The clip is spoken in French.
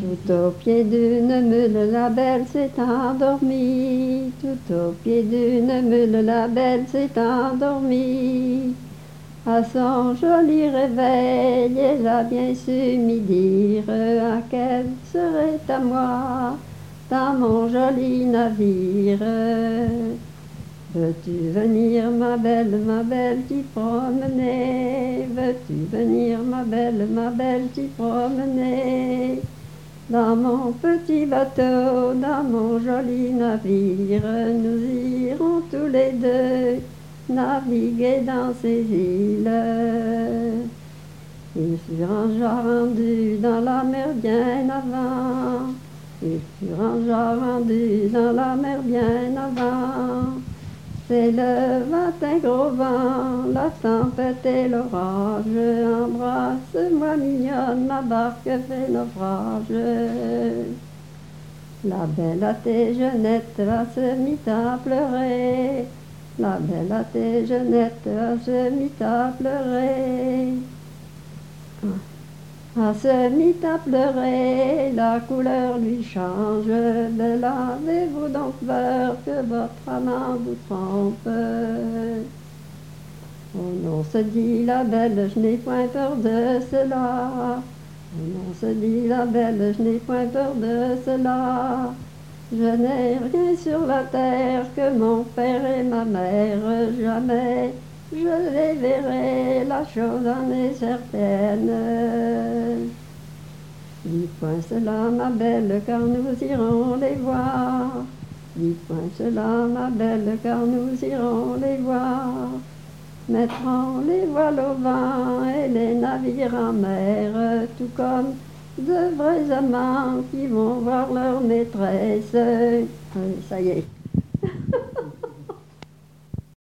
Tout au pied d'une meule, la belle s'est endormie. Tout au pied d'une meule, la belle s'est endormie. À son joli réveil, elle a bien su m'y dire à qu'elle serait à moi dans mon joli navire. Veux-tu venir, ma belle, t'y promener? Veux-tu venir, ma belle, t'y promener? Dans mon petit bateau, dans mon joli navire, nous irons tous les deux naviguer dans ces îles. Ils furent déjà rendus dans la mer bien avant. Ils furent déjà rendus dans la mer bien avant. C'est le matin gros vent, la tempête et l'orage. Embrasse-moi mignonne, ma barque fait naufrage. La belle à tes genettes se mit à pleurer. La belle à tes genettes se mit à pleurer. Elle se mit à pleurer, la couleur lui change. Belle, avez-vous donc peur que votre amant vous trompe? Oh non, se dit la belle, je n'ai point peur de cela. Oh non, se dit la belle, je n'ai point peur de cela. Je n'ai rien sur la terre que mon père et ma mère, jamais je les verrai, la chose en est certaine. Dis point cela, ma belle, car nous irons les voir. Dis point cela, ma belle, car nous irons les voir. Mettrons les voiles au vent et les navires en mer, tout comme de vrais amants qui vont voir leur maîtresse. Ça y est.